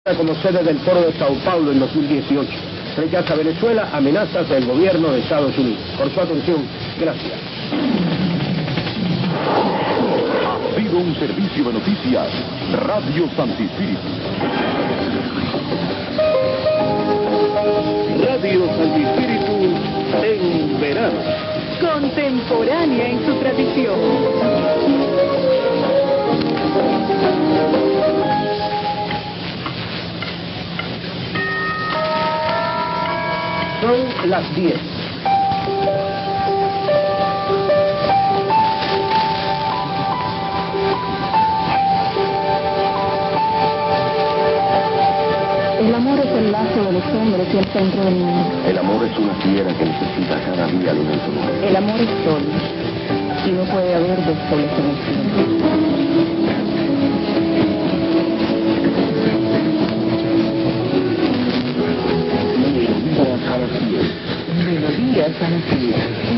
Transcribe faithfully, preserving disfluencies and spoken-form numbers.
como sede del Foro de Sao Paulo en dos mil dieciocho. Rechaza Venezuela amenazas del gobierno de Estados Unidos. Por su atención, gracias. Ha sido un servicio de noticias Radio Santi Espíritu. Radio Santi Espíritu en verano. Contemporánea en su tradición. Son las diez. El amor es el lazo de los hombres y el centro del mundo. El amor es una fiera que necesita cada día alimento nuevo. El amor es sol y no puede haber dos soles en el cielo. Melodías a las diez. Melodías a las diez.